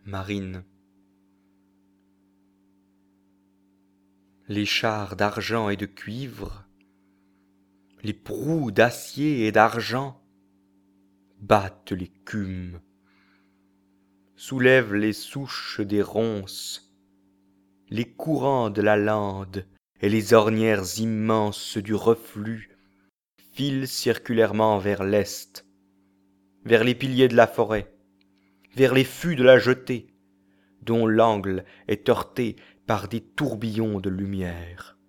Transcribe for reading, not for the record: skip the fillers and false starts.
marine. Les chars d'argent et de cuivre, les proues d'acier et d'argent battent l'écume, soulèvent les souches des ronces, les courants de la lande et les ornières immenses du reflux filent circulairement vers l'est, vers les piliers de la forêt, vers les fûts de la jetée, dont l'angle est heurté par des tourbillons de lumière.